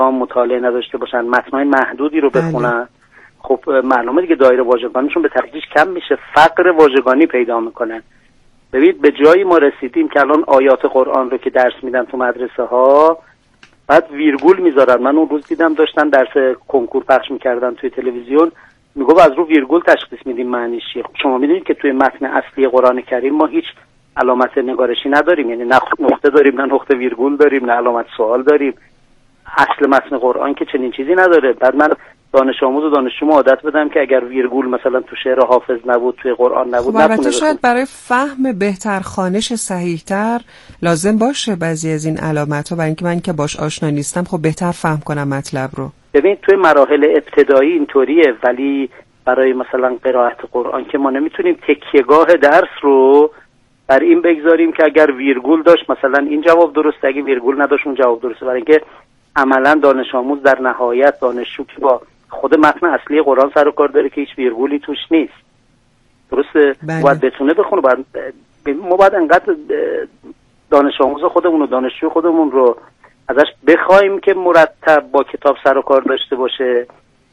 مطالعه نداشته باشن، متن‌های محدودی رو بخونن، خب معلومه دیگه دایره واژگانیشون به تدریج کم میشه، فقر واژگانی پیدا میکنن. ببینید به جایی ما رسیدیم که الان آیات قرآن رو که درس میدن تو مدرسه ها بعد ویرگول میذارن. من اون روز دیدم داشتن درس کنکور پخش میکردن توی تلویزیون، میگه از رو ویرگول تشخیص میدیم معنیش چیه. خب شما میدونید که توی متن اصلی قرآن کریم ما هیچ علامت نگارشی نداریم، یعنی نه نقطه داریم، نه نقطه ویرگول داریم، نه علامت سوال داریم. اصل متن قرآن که چنین چیزی نداره. بعد من دانش آموز و دانشجو عادت بدم که اگر ویرگول مثلا تو شعر حافظ نبود، توی قرآن نبود، خب البته شاید برای فهم بهتر خوانش صحیح‌تر لازم باشه بعضی از این علامت‌ها، برای اینکه من که باش آشنا نیستم خب بهتر فهم کنم مطلب رو. ببین توی مراحل ابتدایی اینطوریه، ولی برای مثلا قرائت قرآن که ما نمیتونیم تکیهگاه درس رو بر این بگذاریم که اگر ویرگول داشت مثلا این جواب درسته، اگه ویرگول نداشت اون جواب درسته، برای اینکه عملا دانش آموز در نهایت دانشجو که با خود متن اصلی قرآن سر و کار داره که هیچ ویرگولی توش نیست، درسته؟ باید بتونه بخونه. ما باید انقدر دانش آموز خودمون و دانشجو خودمون رو ازش بخوایم که مرتب با کتاب سر و کار داشته باشه،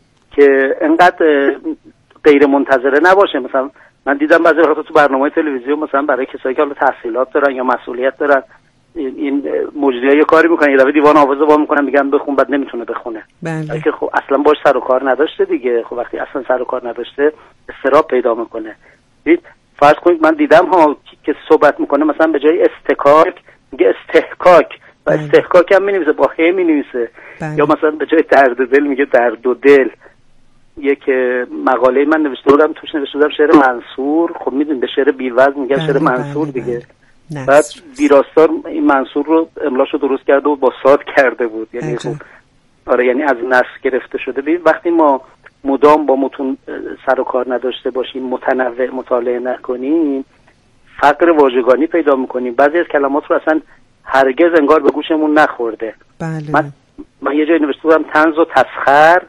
که انقدر غیر منتظره نباشه. مثلا من دیدم بعضی وقتا تو برنامه تلویزیون مثلا برای کسایی که حالا تحصیلات دارن یا مسئولیت دارن، این مجری‌ها یه کاری میکنن، یه دفعه دیوان حافظه وا میکنن میگن بخون، بعد نمیتونه بخونه. بله. که خب اصلا باش سر و کار نداشته دیگه. خب وقتی اصلا سر و کار نداشته استراب پیدا میکنه. دید فرض کنید من دیدم ها که صحبت میکنه مثلا به جای استکاک میگه استحکاک و استحکاک هم مینویسه با ه مینویسه، یا مثلا به جای درد دل میگه درد و دل. یک مقاله من نوشته بودم توش نوشته بودم شعر منصور، خب میدونید به شعر بی‌وزن میگن شعر منصور دیگه. بعد ویراستار این منصور رو املاشو درست کرده و با صاد کرده بود، یعنی خب آره یعنی از نص گرفته شده. ببین وقتی ما مدام با متون سر و کار نداشته باشیم، متنوع مطالعه نکنیم، فقر واژگانی پیدا میکنیم. بعضی از کلمات رو اصلا هرگز انگار به گوشمون نخورده. بله. من یه جایی نوشته بودم طنز و تسخر،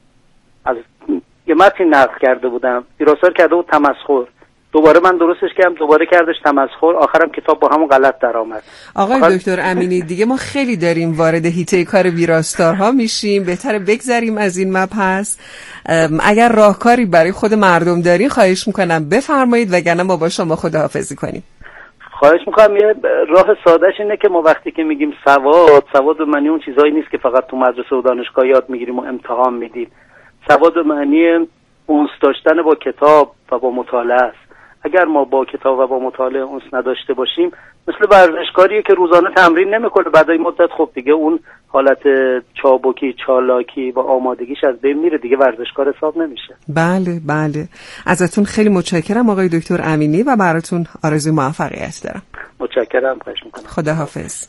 از یه متن نقل کرده بودم، ویراستار کرده بود تمسخر، دوباره من درستش کردم، دوباره کردش تمسخر، آخرم کتاب با همون غلط در آمد. آقای دکتر امینی دیگه ما خیلی داریم وارد حیطه کار ویراستارها میشیم، بهتره بگذریم از این مبحث. اگر راهکاری برای خود مردم دارین خواهش میکنم بفرمایید، وگرنه ما با شما خداحافظی کنیم. خواهش میکنم. یه راه سادهش اینه که ما وقتی که میگیم سواد به معنی اون چیزایی نیست که فقط تو مدرسه و دانشگاه یاد میگیریم و امتحان میدیم. سواد به معنی اونس داشتن با کتاب و با مطالعه است. اگر ما با کتاب و با مطالعه اونس نداشته باشیم، مثل ورزشکاریه که روزانه تمرین نمیکنه، بعد این مدت خب دیگه اون حالت چابکی چالاکی با آمادگیش از بین میره، دیگه ورزشکار حساب نمیشه. بله بله، ازتون خیلی متشکرم آقای دکتر امینی و براتون آرزوی موفقیت دارم. متشکرم، خواهش میکنم. خداحافظ.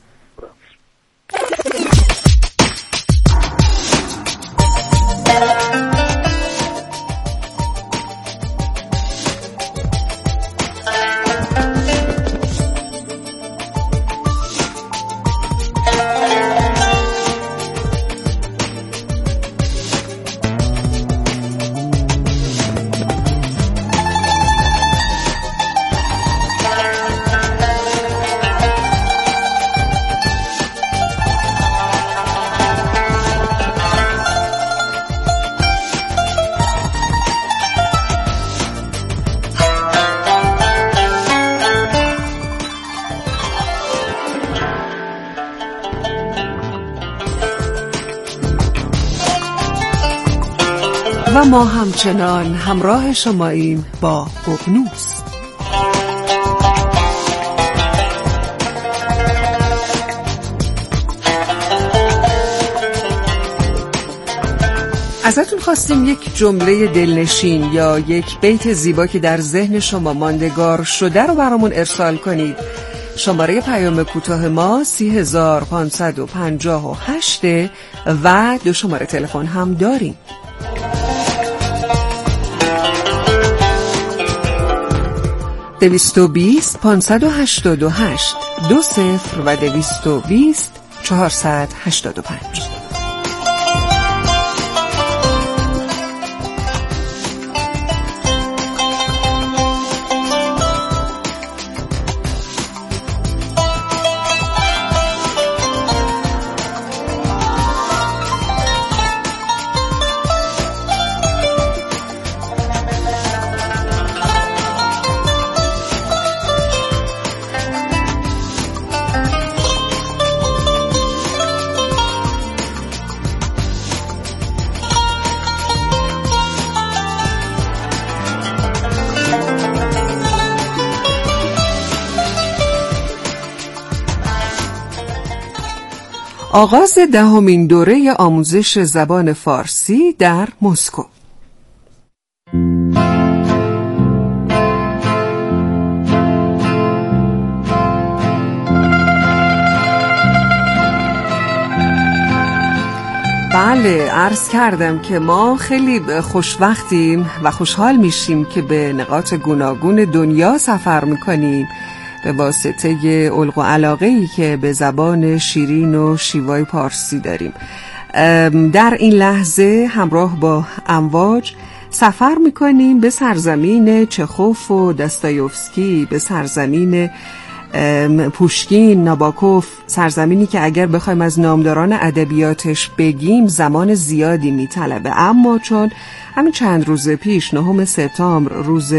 و ما همچنان همراه شماییم با ققنوس. ازتون خواستیم یک جمله دلنشین یا یک بیت زیبا که در ذهن شما ماندگار شده رو برامون ارسال کنید. شماره پیام کوتاه ما 3558 و 2 شماره تلفن هم داریم. 220 588 20 و 220 485. آغاز 10مین دوره آموزش زبان فارسی در مسکو. بله، عرض کردم که ما خیلی خوشوقتیم و خوشحال میشیم که به نقاط گوناگون دنیا سفر میکنیم به واسطه علق و علاقه‌ای که به زبان شیرین و شیوای پارسی داریم. در این لحظه همراه با امواج سفر میکنیم به سرزمین چخوف و داستایوفسکی، به سرزمین پوشکین، ناباکوف، سرزمینی که اگر بخوایم از نامداران ادبیاتش بگیم زمان زیادی میطلبه، اما چون همین چند روز پیش 9 سپتامبر روز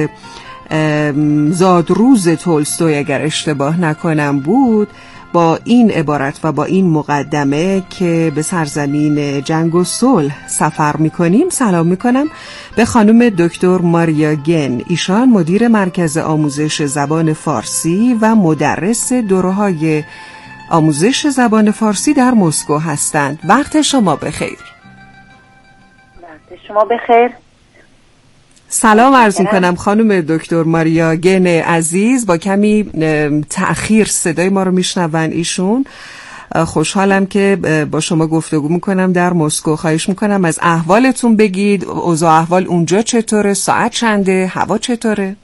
زادروز تولستوی اگر اشتباه نکنم بود، با این عبارت و با این مقدمه که به سرزمین جنگ و صلح سفر میکنیم سلام میکنم به خانم دکتر ماریا گن. ایشان مدیر مرکز آموزش زبان فارسی و مدرس دوره‌های آموزش زبان فارسی در مسکو هستند. وقت شما بخیر. وقت شما بخیر. سلام عرض میکنم خانم دکتر ماریا گن عزیز. با کمی تأخیر صدای ما رو میشنون ایشون. خوشحالم که با شما گفتگو میکنم در مسکو. خواهش میکنم از احوالتون بگید. اوضاع احوال اونجا چطوره؟ ساعت چنده؟ هوا چطوره؟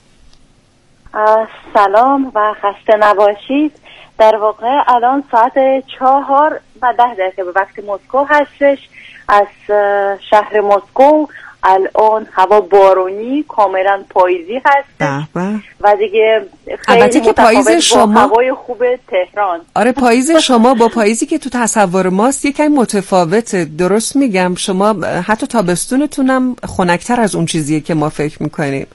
سلام و خسته نباشید. در واقع الان ساعت 4:10 به وقت مسکو هستش. از شهر مسکو الان هوا بارونی کاملا پاییزی هست و دیگه خیلی که پاییز شما هوای خوب تهران. آره، پاییز شما با پاییزی که تو تصور ماست یکم متفاوته. درست میگم؟ شما حتی تابستونتونم خنک‌تر از اون چیزیه که ما فکر میکنیم.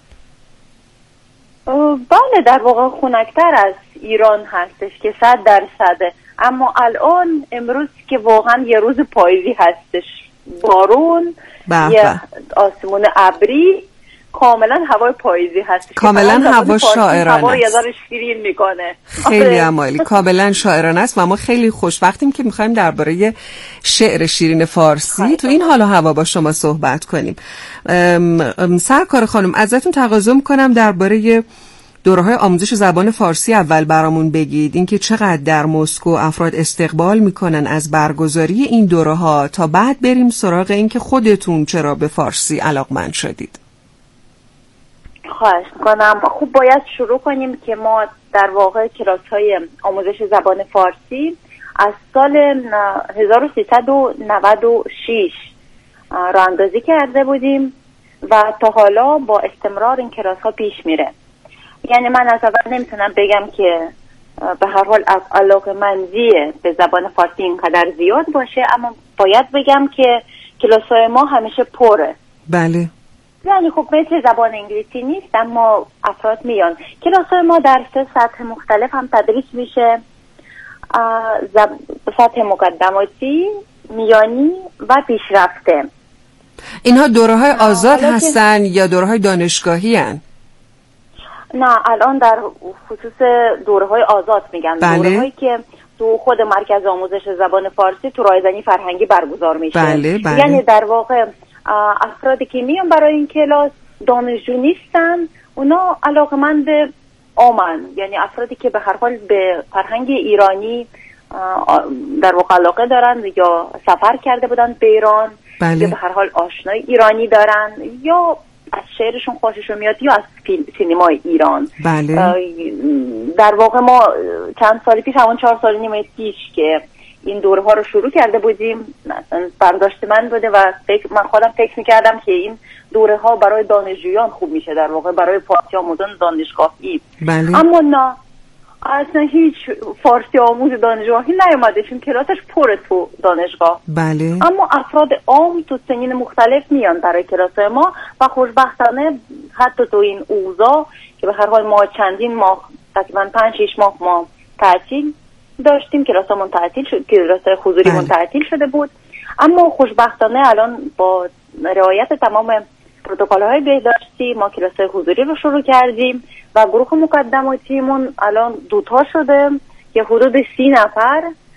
بله، در واقع خنک‌تر از ایران هستش که 100%. اما الان امروز که واقعا یه روز پاییزی هستش، بارون، یه آسمون ابری، کاملا هوای پاییزی هست، کاملا هوا شاعرانه است، هوا یه ذره شیرین میکنه. خیلی عالی، کاملا شاعرانه است و ما خیلی خوشبختیم که میخوایم درباره شعر شیرین فارسی تو این حال و هوا با شما صحبت کنیم. سرکار خانم، ازتون تقاضا میکنم درباره دوره‌های آموزش زبان فارسی اول برامون بگید، اینکه چقدر در مسکو افراد استقبال میکنن از برگزاری این دوره‌ها، تا بعد بریم سراغ اینکه خودتون چرا به فارسی علاقمند شدید. خواهش میکنم. خوب باید شروع کنیم که ما در واقع کلاس‌های آموزش زبان فارسی از سال 1396 راه اندازی کرده بودیم و تا حالا با استمرار این کلاس‌ها پیش میره. یعنی من از اول نمیتونم بگم که به هر حال علاقه‌مندی به زبان فارسی اینقدر زیاد باشه، اما باید بگم که کلاس‌های ما همیشه پره. بله. یعنی خب مثل زبان انگلیسی نیست، اما افراد میان. کلاس‌های ما در 3 سطح مختلف هم تدریس میشه. سطح مقدماتی، میانی و پیشرفته. اینها دوره‌های آزاد هستن یا دوره‌های دانشگاهی هستن؟ نه، الان در خصوص دوره‌های آزاد میگن. بله. دوره‌هایی که تو خود مرکز آموزش زبان فارسی تو رایزنی فرهنگی برگزار میشه. بله. یعنی در واقع افرادی که میان برای این کلاس دانشجو نیستن، اونا علاقمند عامن، یعنی افرادی که به هر حال به فرهنگ ایرانی در واقع علاقه دارن یا سفر کرده بودن به ایران. بله. یا به هر حال آشنای ایرانی دارن یا از شعرشون خوششون میاد یا از سینمای ایران. بله. در واقع ما چند سال پیش، همون 4 سال نیم پیش که این دوره ها رو شروع کرده بودیم، برداشت من بوده و من خودم فکر میکردم که این دوره ها برای دانشجویان خوب میشه، در واقع برای فارسی آموزان دانشگاهی. بله. اما نه، اصلا هیچ فارسی آموز دانشگاهی نیومده، چون کلاسش پره تو دانشگاه. بله. اما افراد عام تو سنین مختلف میان برای کلاس ما و خوشبختانه حتی تو این اوضاع که به هر حال ما چندین ماه، تقریبا 5-6 ماه ما تعطیل داشتیم، کلاسمون تعطیل شد، کلاس حضوریمون تعطیل شده بود، اما خوشبختانه الان با رعایت تمام پروتکل‌های بهداشتی ما کلاس حضوری رو شروع کردیم و گروه مقدماتیمون الان 2 شده که حدود 30 نفر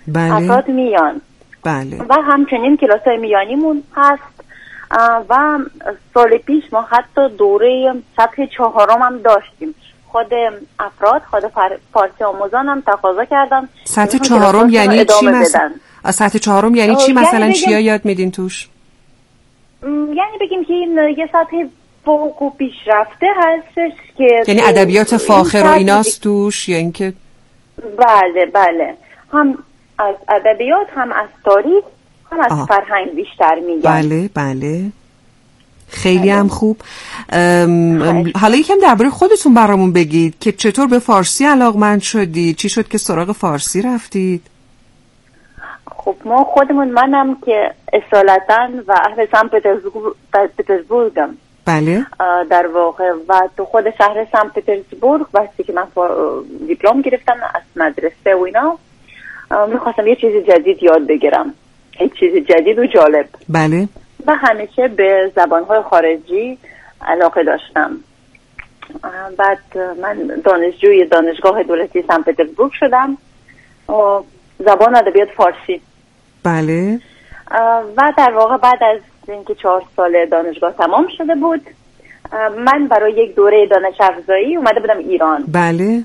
افراد میان. بله. و همچنین کلاسای میانیمون هست و سال پیش ما حتی دوره سطح 4 هم داشتیم. خود افراد، خود فارسی آموزان هم تقاضا کردن سطح 4 یعنی چی مثلا؟ سطح 4 یعنی چی مثلا؟ چیا یاد میدین توش؟ یعنی بگیم که این یه سطح فوق و پیشرفته هستش که یعنی ادبیات فاخر و ایناست توش یا اینکه؟ بله هم از ادبیات، هم از تاریخ، هم از فرهنگ بیشتر میگن. بله خیلی هم خوب. حالا یکم درباره خودتون برامون بگید که چطور به فارسی علاقمند شدید؟ چی شد که سراغ فارسی رفتید؟ خب ما خودمون، منم که اصالتاً و اهل سن پترزبورگم. بله. در واقع و تو خود شهر سن پترزبورگ وقتی که من دیپلم گرفتم از مدرسه و اینا، میخواستم یه چیز جدید یاد بگیرم، یه چیز جدید و جالب. بله. و همیشه به زبانهای خارجی علاقه داشتم. بعد من دانشجوی دانشگاه دولتی سن پترزبورگ شدم، زبان ادبیات فارسی. بله. و در واقع بعد از اینکه 4 سال دانشگاه تمام شده بود، من برای یک دوره دانش افزایی اومده بودم ایران. بله.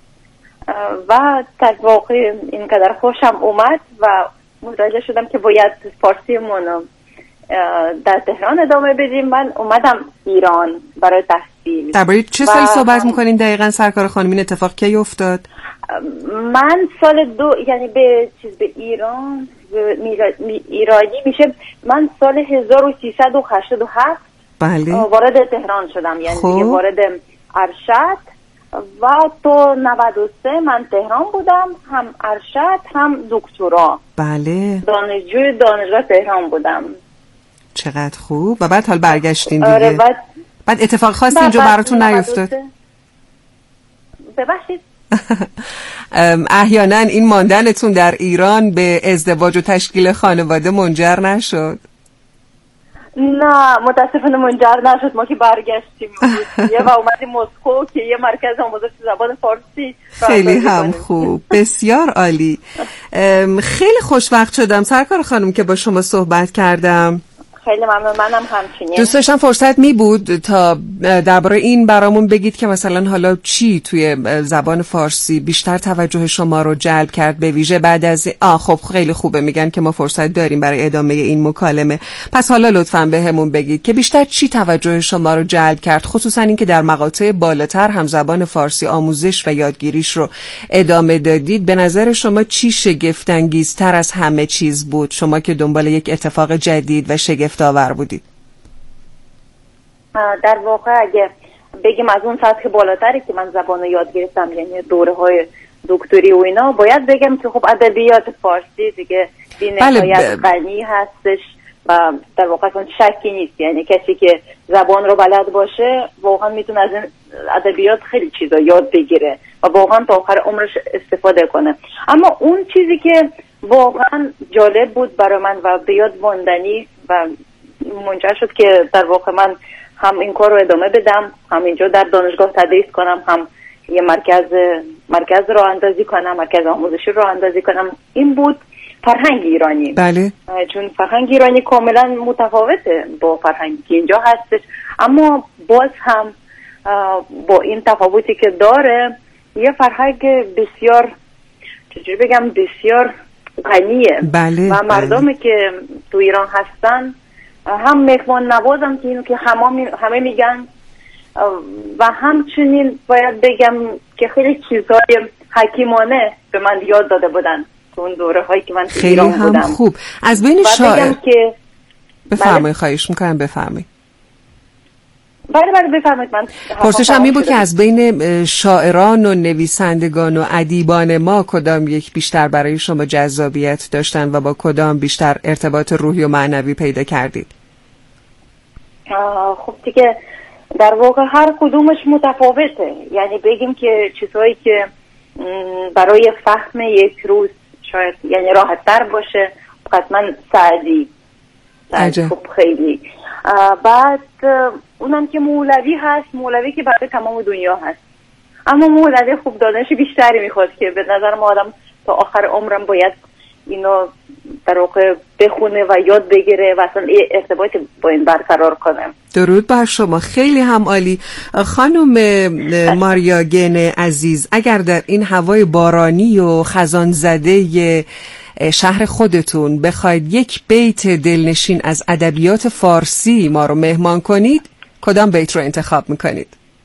و در واقع اینقدر خوشم اومد و متوجه شدم که باید فارسیمونو در تهران ادامه بدیم. من اومدم ایران برای تحصیل. درباره چه سال صحبت میکنین دقیقاً سرکار خانم؟ این اتفاق کی افتاد؟ من سال 2 یعنی به ایران ایرانی میشه، من سال 1387 بله وارد تهران شدم، یعنی دیگه وارد ارشد. و تو 93 من تهران بودم، هم ارشد هم دکترا. بله. دانشجوی دانشگاه تهران بودم. چقدر خوب. و بعد حال برگشتین دیگه. آره. بعد اتفاق خاصی اینجا براتون نیفتاد؟ ببخشید. احیانا این ماندنتون در ایران به ازدواج و تشکیل خانواده منجر نشد؟ نه متاسفانه منجر نشد. ما که برگشتیم و اومدیم مسکو که یه مرکز آموزش زبان فارسی. خیلی هم خوب. بسیار عالی. خیلی خوشوقت شدم سرکار خانم که با شما صحبت کردم. خیلی ممنون. منم همچنین. دوست داشتم فرصت می بود تا درباره این برامون بگید که مثلا حالا چی توی زبان فارسی بیشتر توجه شما رو جلب کرد، به ویژه بعد از خب خیلی خوبه، میگن که ما فرصت داریم برای ادامه این مکالمه. پس حالا لطفاً بهمون بگید که بیشتر چی توجه شما رو جلب کرد، خصوصا این که در مقاطع بالاتر هم زبان فارسی آموزش و یادگیریش رو ادامه دادید. به نظر شما چی شگفت انگیزتر از همه چیز بود، شما که دنبال یک اتفاق جدید و شگفت آور بودید؟ در واقع اگه بگیم از اون سطح بالاتری که من زبانو یاد گرفتم، یعنی دوره‌های دکتری و اینا، باید بگم که خب ادبیات فارسی دیگه بی‌نهایت غنی هستش و در واقع اون شکی نیست. یعنی کسی که زبان رو بلد باشه واقعا میتونه از این ادبیات خیلی چیزا یاد بگیره و واقعا تا آخر عمرش استفاده کنه. اما اون چیزی که واقعا جالب بود برای من و به یاد ماندنی و منجر شد که در واقع من هم این کار رو ادامه بدم، هم اینجا در دانشگاه تدریس کنم، هم یه مرکز رو اندازی کنم، مرکز آموزشی رو اندازی کنم، این بود فرهنگ ایرانی. بله. چون فرهنگ ایرانی کاملا متفاوته با فرهنگی که اینجا هستش، اما باز هم با این تفاوتی که داره یه فرهنگ بسیار چجوری بگم بسیار غنیه. بله. و مردمی که تو ایران هستن هم مهمان نوازم که اینو که همه میگن و همچنین باید بگم که خیلی چیزهای حکیمانه به من یاد داده بودن تو اون دوره هایی که من تو ایران بودم. خیلی هم خوب. از بین شاعر که بفرمایید، خواهش میکنم بفرمایید. بله بفرمایید. من پرسشم این بود که از بین شاعران و نویسندگان و ادیبان ما کدام یک بیشتر برای شما جذابیت داشتن و با کدام بیشتر ارتباط روحی و معنوی پیدا کردید؟ خب دیگه در واقع هر کدومش متفاوته. یعنی بگیم که چیزهایی که برای فهم یک روز شاید یعنی راحت تر باشه، حتما سعدی. خب خیلی بعد اونم که مولوی هست، مولوی که برای تمام دنیا هست، اما مولوی خوب دانش بیشتری میخواد که به نظر ما آدم تا آخر عمرم باید اینو در واقع بخونه و یاد بگیره و اصلا ارتباط با این برقرار کنه. درود بر شما، خیلی هم عالی. خانم ماریا گن عزیز، اگر در این هوای بارانی و خزان زده شهر خودتون بخواید یک بیت دلنشین از ادبیات فارسی ما رو مهمان کنید، کدام بیت رو انتخاب میکنید؟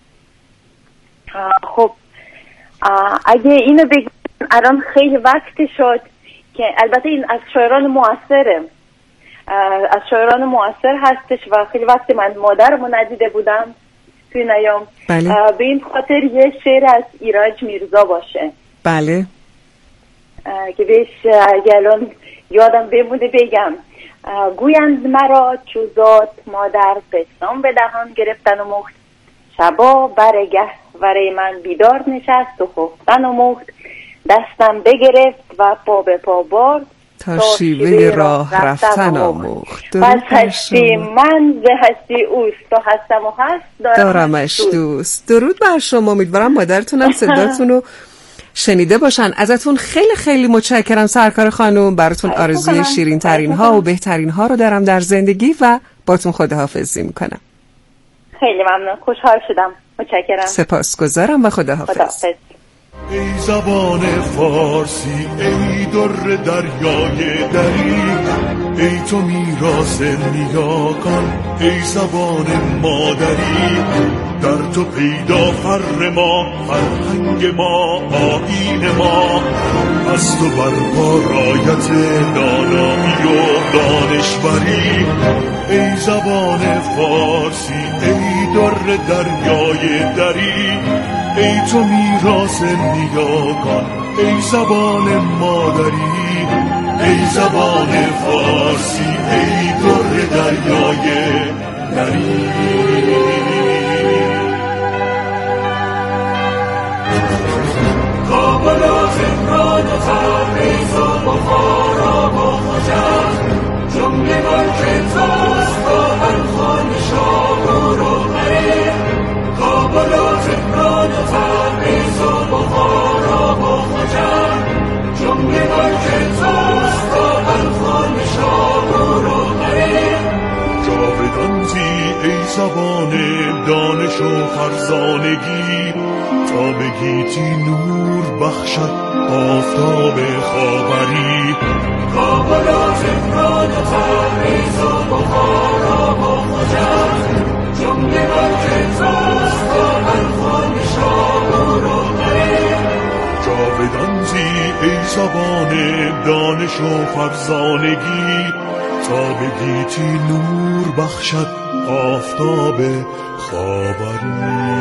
خب اگه اینو بگم الان خیلی وقتی شد که البته این از شاعران معاصره، از شاعران معاصر هستش و خیلی وقتی من مادرمو ندیده بودم توی نیام. بله. به این خاطر یه شعر از ایرج میرزا باشه. بله. که بهش اگه الان یادم بمونه بگم: گویند مرا چوزات مادر پستان به دهان گرفتن و مخت، شبا برگه وره من بیدار نشست و خفتن و مخت، دستم بگرفت و پا به پا برد تا شیوه راه رفتن آموخت. پس هستی من به هستی اوست، تا هستم و هست دارمش دوست. درود بر شما، امیدوارم مادرتونم صداتون رو شنیده باشن. ازتون خیلی خیلی متشکرم سرکار خانم، براتون آرزوی شیرین ترین ها و بهترین ها رو دارم در زندگی و باتون خداحافظی میکنم. خیلی ممنون، خوشحال شدم، متشکرم، سپاسگزارم و خداحافظ. ای زبان فارسی، ای در دریای دری، ای تو میراث نیاکان، ای زبان مادری، در تو پیدا فر ما، فرهنگ ما، آیین ما، از تو برپا رایت دانایی و دانشوری. ای زبان فارسی، ای در دریای دری، ای تو میراث نیاکان، ای زبان مادری، ای زبان فارسی، ای در دریای دری. کابل و تهران و تبریز و بخارا و حجر، جمله ملک توست با هر خان شاهور و غریب. کابل و تهران و تبریز و بخارا و حجر، جمله ملک توست با هر خان شاهور و غریب. جاودان زی ای زبان دانش و فرزانگی، تا به گیتی نور بخشد آفتاب خاوری. کابل و تهران و تبریز و بخارا و حجر، جمله ملک توست با هر خان شاهور و غریب. جاودان زی ای زبان دانش و فرزانگی، تا به گیتی نور بخشد آفتاب خاوری.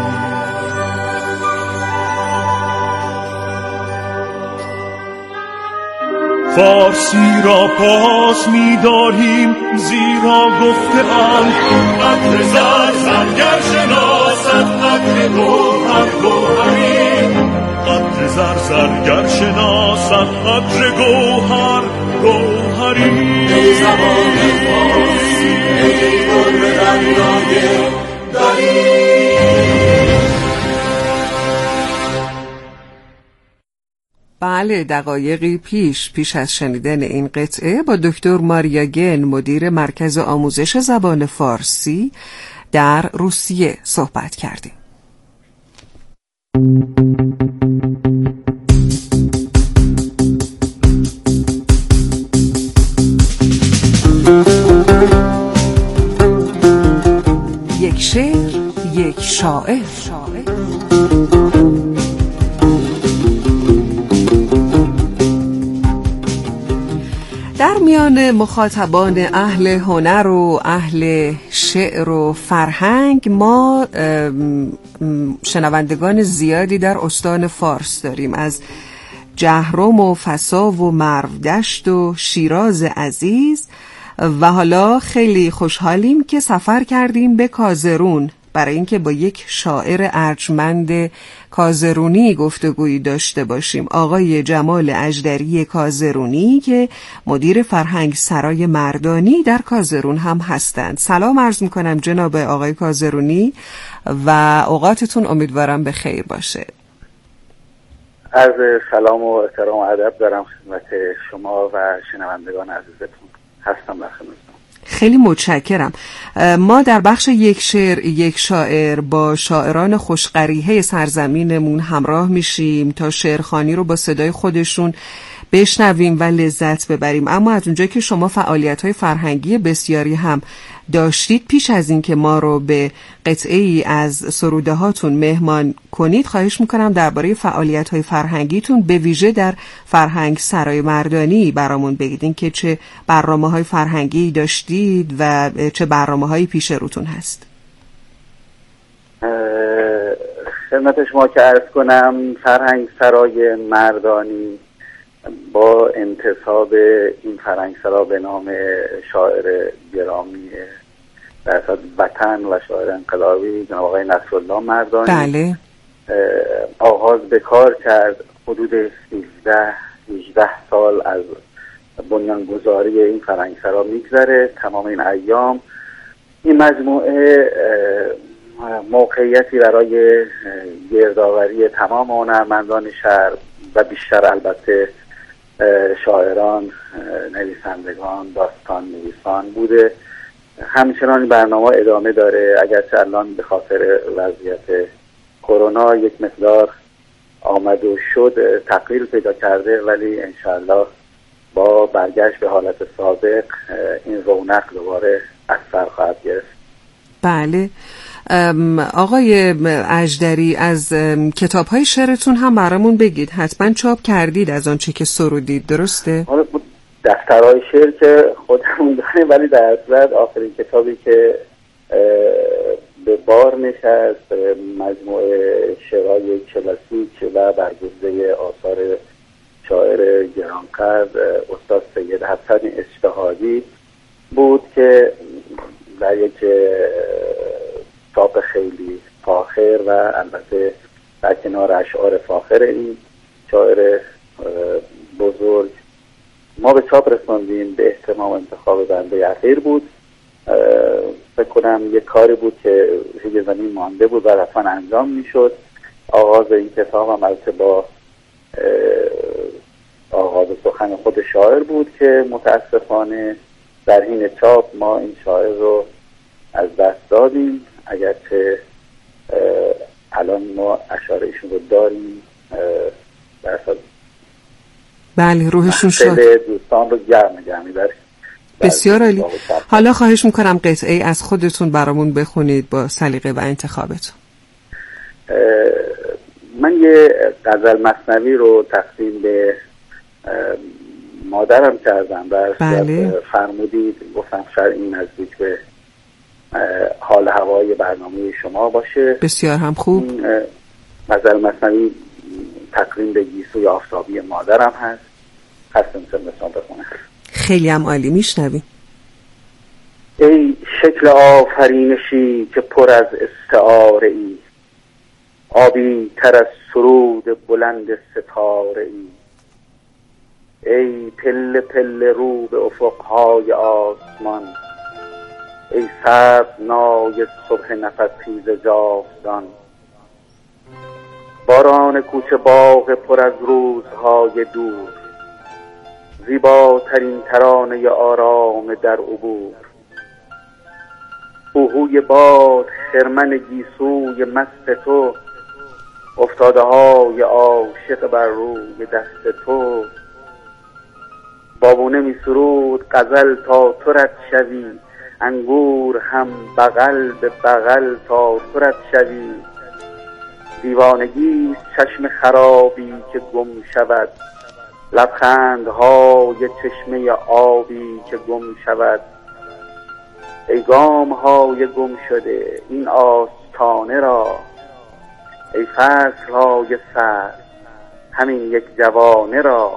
فارسی را پاس می داریم، زیرا گفته اند قدر زر زرگر شناسد، قدر گوهر گوهری. قدر زر زرگر شناسد، قدر گوهر گوهری. ای زبان فارسی، ای در دریای دری. بله، دقایقی پیش از شنیدن این قطعه با دکتر ماریا گن، مدیر مرکز آموزش زبان فارسی در روسیه صحبت کردیم. یک شعر، یک شاعر. در میان مخاطبان اهل هنر و اهل شعر و فرهنگ ما شنوندگان زیادی در استان فارس داریم، از جهرم و فسا و مرودشت و شیراز عزیز، و حالا خیلی خوشحالیم که سفر کردیم به کازرون برای اینکه با یک شاعر ارجمند کازرونی گفتگویی داشته باشیم، آقای جمال اژدری کازرونی که مدیر فرهنگ سرای مردانی در کازرون هم هستند. سلام عرض میکنم جناب آقای کازرونی و اوقاتتون امیدوارم به خیر باشه. عرض سلام و احترام و ادب دارم خدمت شما و شنوندگان عزیزتون. هستم در خدمتتون. خیلی متشکرم. ما در بخش یک شعر یک شاعر با شاعران خوشقریحه سرزمینمون همراه میشیم تا شعرخوانی رو با صدای خودشون بشنویم و لذت ببریم. اما از اونجایی که شما فعالیت‌های فرهنگی بسیاری هم داشتید، پیش از این که ما رو به قطعه‌ای از سروده هاتون مهمان کنید، خواهش میکنم درباره فعالیت‌های فرهنگیتون به ویژه در فرهنگ سرای مردانی برامون بگید، این که چه برنامه‌های فرهنگی داشتید و چه برنامه‌هایی پیش روتون هست. خدمت شما که عرض کنم فرهنگ سرای مردانی با انتصاب این فرهنگسرا به نام شاعر گرامی در وطن و شاعر انقلابی جناب آقای نصرالله مردانی بله. آغاز به کار کرد. حدود 18 سال از بنیانگذاری این فرهنگسرا میگذره. تمام این ایام این مجموعه موقعیتی برای گردآوری تمام هنرمندان شهر و بیشتر البته شاعران، نویسندگان، داستان نویسان بوده. همچنان برنامه ادامه داره، اگرچه الان به خاطر وضعیت کرونا یک مقدار آمد و شد تقلیل پیدا کرده، ولی انشاءالله با برگشت به حالت سابق این رونق دوباره از سر خواهد گرفت. بله. آقای اژدری، از کتاب‌های شعرتون هم برامون بگید. حتما چاپ کردید از آنچه که سرودید، درسته؟ دفترهای شعر که خودمون داریم، ولی در اصل آخرین کتابی که به بار نشست مجموعه شعرهای کلاسیک و برگزیده آثار شاعر گرانقدر استاد سید حسن اجتهادی بود که در یک چاپ خیلی فاخر و البته در کنار اشعار فاخر این شاعر بزرگ ما به چاپ رساندیم. به اهتمام انتخاب بنده اخیر بود. فکر کنم یک کاری بود که ریگ زمین مانده بود و رسما انجام میشد. آغاز این کتاب هم البته با آغاز سخن خود شاعر بود که متاسفانه در حین چاپ ما این شاعر رو از دست دادیم، اگرچه الان ما اشعار ایشون رو داریم. در اصل بله، روحشون شاد. دوستان رو گرمی داریم. بسیار عالی. حالا خواهش میکنم قطعه از خودتون برامون بخونید با سلیقه و انتخابتون. من یه غزل مثنوی رو تقدیم به مادرم کردم. بله. فرمودید، گفتم شاید این نزدیک به حال هوای برنامه شما باشه. بسیار هم خوب. این غزل مثنوی تقدیم به گیسوی آفتابی مادرم هست. هستم سرمسان بخونه. خیلی هم عالی، میشنویم. ای شکل آفرینشی که پر از استعاره ای، آبی تر از سرود بلند ستاره ای، ای پله پله رو به افقهای آسمان، ای سبزنای صبح نفسخیز جاودان، باران کوچه باغ پر از روزهای دور، زیباترین ترانه آرام در عبور، هوهوی باد خرمن گیسوی مست تو، افتاده های عاشق بر روی دست تو، بابونه می سرود غزل تا تو رد شوی، انگور هم بغل به بغل تا تو رد شوی، دیوانگی چشم خرابی که گم شود، لبخندهای چشمه آبی که گم شود، ای گامهای گم شده این آستانه را، ای فصلهای سر همین یک جوانه را،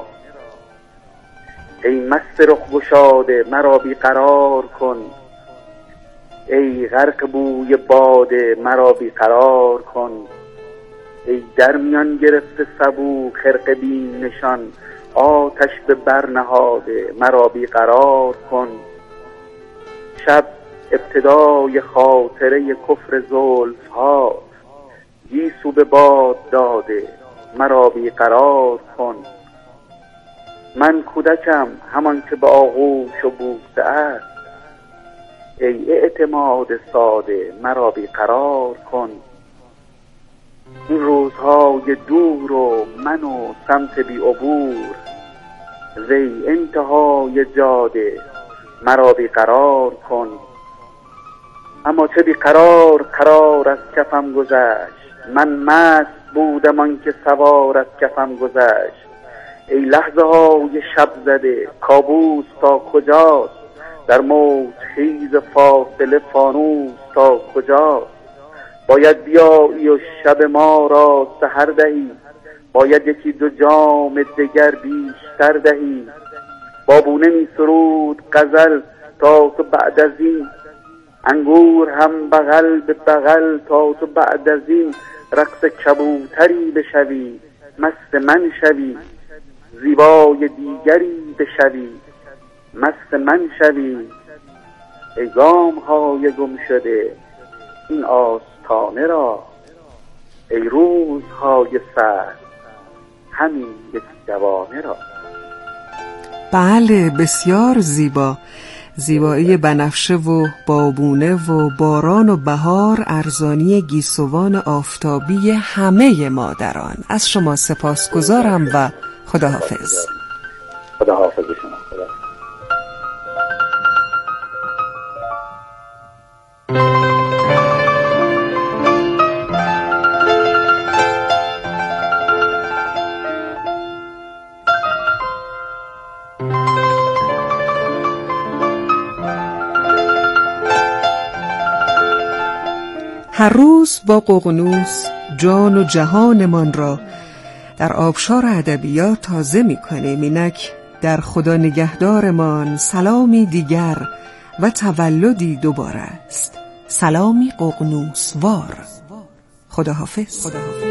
ای مست رخ گشاده مرا بیقرار کن، ای غرق بوی باده مرا بیقرار کن، ای در میان گرفته سبو خرقه بی نشان، آتش به برنهاده مرا بیقرار کن، شب ابتدای خاطره کفر زلف ها، گیسو به باد داده مرا بیقرار کن. من کودکم همان که به آغوش و بوسه است، ای اعتماد ساده مرا بیقرار کن. این روزهای دور و من و سمت بی عبور، وی انتهای جاده مرا بیقرار کن. اما چه بیقرار قرار از کفم گذشت، من مست بودم آن که سوار از کفم گذشت. ای لحظه های شب زده کابوس تا کجاست، در موج خیز فاصله فانوس تا کجاست. باید بیایی و شب ما را سحر دهی، باید یکی دو جام دگر بیشتر دهی. بابونه می سرود غزل تا تو بعد از این، انگور هم بغل به بغل تا تو بعد از این رقص کبوتری بشوی، مست من شوی. زیبای دیگری بشوی، مست من شوی. ای گام های گم شده این آستانه را، ای روزهای سرد همین یک جوانه را. بله، بسیار زیبا. زیبایی بنفشه و بابونه و باران و بهار، ارزانی گیسوان آفتابی همه مادران. از شما سپاسگزارم و خداحافظ. خداحافظ شما. هر روز با ققنوس جان و جهانمان را در آبشار ادبیات تازه می‌کنیم. اینک در خدا نگهدارمان سلامی دیگر و تولدی دوباره است. سلامی ققنوس وار. خداحافظ.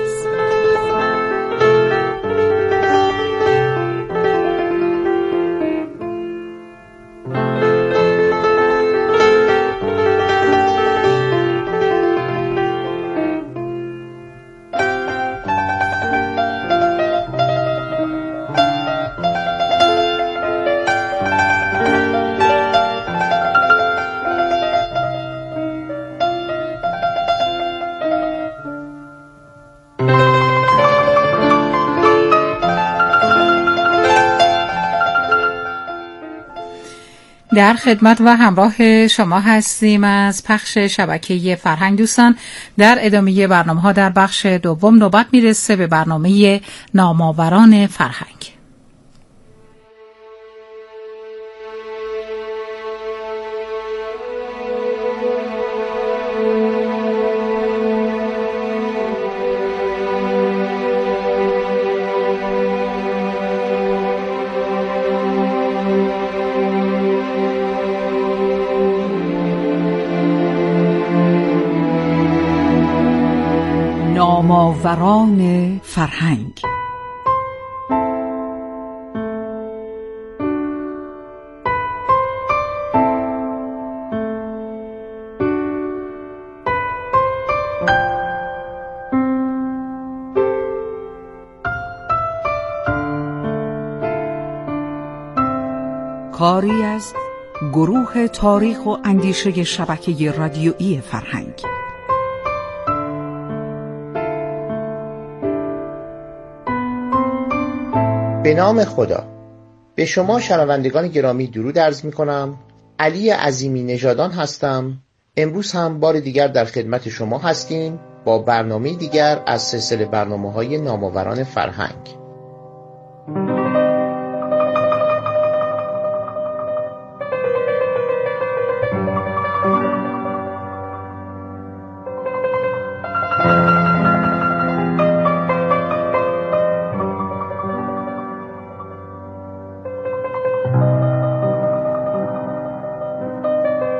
در خدمت و همراه شما هستیم از پخش شبکه فرهنگ. دوستان، در ادامه برنامه‌ها در بخش دوم نوبت میرسه به برنامه نامآوران فرهنگ. نامآوران فرهنگ. کاری از گروه تاریخ و اندیشه شبکه رادیویی فرهنگ. به نام خدا. به شما شنوندگان گرامی درود عرض می کنم. علی عظیمی نژادان هستم. امروز هم بار دیگر در خدمت شما هستیم با برنامه دیگر از سلسله برنامه‌های نامآوران فرهنگ.